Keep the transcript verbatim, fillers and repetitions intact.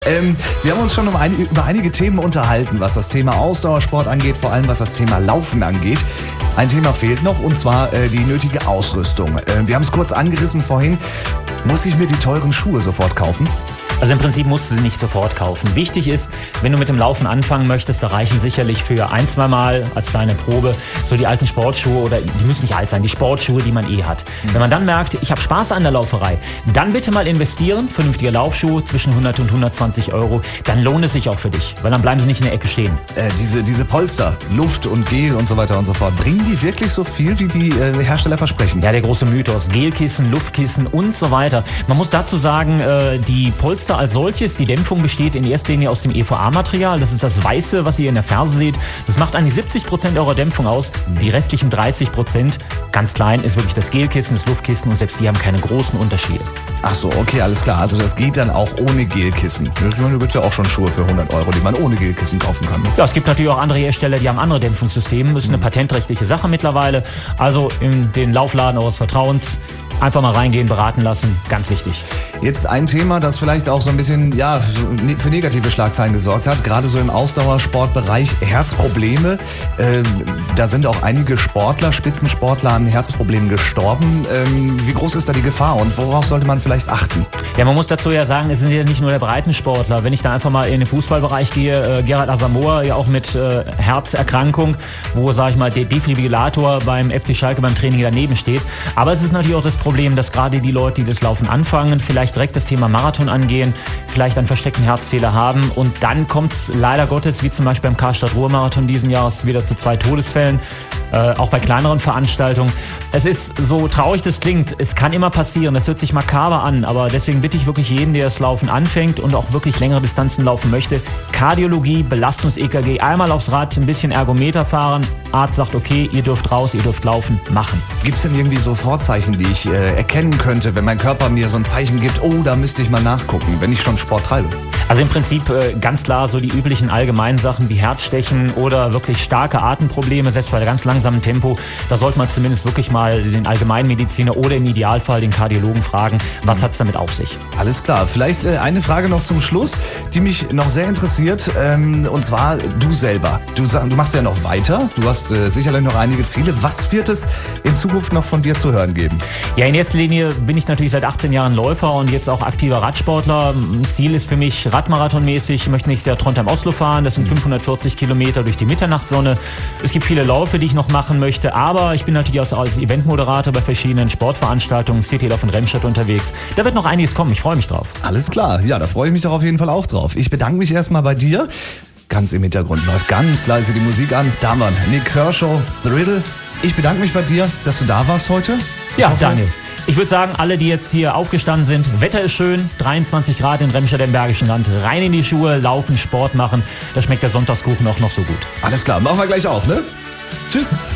Ähm, wir haben uns schon um ein, über einige Themen unterhalten, was das Thema Ausdauersport angeht, vor allem was das Thema Laufen angeht. Ein Thema fehlt noch, und zwar äh, die nötige Ausrüstung. Äh, wir haben es kurz angerissen vorhin. Muss ich mir die teuren Schuhe sofort kaufen? Also im Prinzip musst du sie nicht sofort kaufen. Wichtig ist, wenn du mit dem Laufen anfangen möchtest, da reichen sicherlich für ein, zwei Mal als kleine Probe so die alten Sportschuhe, oder die müssen nicht alt sein, die Sportschuhe, die man eh hat. Mhm. Wenn man dann merkt, ich habe Spaß an der Lauferei, dann bitte mal investieren, vernünftige Laufschuhe zwischen hundert und hundertzwanzig Euro, dann lohnt es sich auch für dich, weil dann bleiben sie nicht in der Ecke stehen. Äh, diese, diese Polster, Luft und Gel und so weiter und so fort, bringen die wirklich so viel, wie die äh, Hersteller versprechen? Ja, der große Mythos, Gelkissen, Luftkissen und so weiter. Man muss dazu sagen, äh, die Polster als solches, die Dämpfung besteht in erster Linie aus dem E V A-Material. Das ist das Weiße, was ihr in der Ferse seht. Das macht an die siebzig Prozent eurer Dämpfung aus. Die restlichen dreißig Prozent, ganz klein, ist wirklich das Gelkissen, das Luftkissen, und selbst die haben keine großen Unterschiede. Ach so, okay, alles klar. Also das geht dann auch ohne Gelkissen. Ich meine, du gibt ja auch schon Schuhe für hundert Euro, die man ohne Gelkissen kaufen kann. Ja, es gibt natürlich auch andere Hersteller, die haben andere Dämpfungssysteme. Das ist eine patentrechtliche Sache mittlerweile. Also in den Laufladen eures Vertrauens einfach mal reingehen, beraten lassen, ganz wichtig. Jetzt ein Thema, das vielleicht auch so ein bisschen ja, für negative Schlagzeilen gesorgt hat, gerade so im Ausdauersportbereich, Herzprobleme. Ähm, da sind auch einige Sportler, Spitzensportler an Herzproblemen gestorben. Ähm, wie groß ist da die Gefahr und worauf sollte man vielleicht achten? Ja, man muss dazu ja sagen, es sind ja nicht nur der Breitensportler. Wenn ich da einfach mal in den Fußballbereich gehe, äh, Gerard Asamoah ja auch mit äh, Herzerkrankung, wo, sag ich mal, der Defibrillator beim F C Schalke beim Training daneben steht. Aber es ist natürlich auch das Problem, dass gerade die Leute, die das Laufen anfangen, vielleicht direkt das Thema Marathon angehen, vielleicht einen versteckten Herzfehler haben, und dann kommt es leider Gottes, wie zum Beispiel beim Karstadt-Ruhr-Marathon diesen Jahres, wieder zu zwei Todesfällen, äh, auch bei kleineren Veranstaltungen. Es ist so traurig das klingt, es kann immer passieren, das hört sich makaber an, aber deswegen bitte ich wirklich jeden, der das Laufen anfängt und auch wirklich längere Distanzen laufen möchte, Kardiologie, Belastungs-E K G, einmal aufs Rad, ein bisschen Ergometer fahren, Arzt sagt, okay, ihr dürft raus, ihr dürft laufen, machen. Gibt es denn irgendwie so Vorzeichen, die ich äh, erkennen könnte, wenn mein Körper mir so ein Zeichen gibt, oh, da müsste ich mal nachgucken, wenn ich schon Sport treibe? Also im Prinzip äh, ganz klar so die üblichen allgemeinen Sachen wie Herzstechen oder wirklich starke Atemprobleme, selbst bei ganz langsamem Tempo. Da sollte man zumindest wirklich mal den Allgemeinmediziner oder im Idealfall den Kardiologen fragen, was hat es damit auf sich. Alles klar. Vielleicht äh, eine Frage noch zum Schluss, die mich noch sehr interessiert, ähm, und zwar du selber. Du, du machst ja noch weiter, du hast äh, sicherlich noch einige Ziele. Was wird es in Zukunft noch von dir zu hören geben? Ja, in erster Linie bin ich natürlich seit achtzehn Jahren Läufer und jetzt auch aktiver Radsportler. Ziel ist für mich Radmarathonmäßig, ich möchte nächstes Jahr Trondheim-Oslo fahren, das sind fünfhundertvierzig Kilometer durch die Mitternachtssonne. Es gibt viele Läufe, die ich noch machen möchte, aber ich bin natürlich auch als Eventmoderator bei verschiedenen Sportveranstaltungen, Citylauf in Remscheid unterwegs. Da wird noch einiges kommen, ich freue mich drauf. Alles klar, ja, da freue ich mich doch auf jeden Fall auch drauf. Ich bedanke mich erstmal bei dir. Ganz im Hintergrund läuft ganz leise die Musik an. Da haben wir Nick Kershaw, The Riddle. Ich bedanke mich bei dir, dass du da warst heute. Ich ja, hoffe, Daniel. Ich würde sagen, alle, die jetzt hier aufgestanden sind, Wetter ist schön, dreiundzwanzig Grad in Remscheid im Bergischen Land, rein in die Schuhe, laufen, Sport machen, da schmeckt der Sonntagskuchen auch noch so gut. Alles klar, machen wir gleich auch, ne? Tschüss.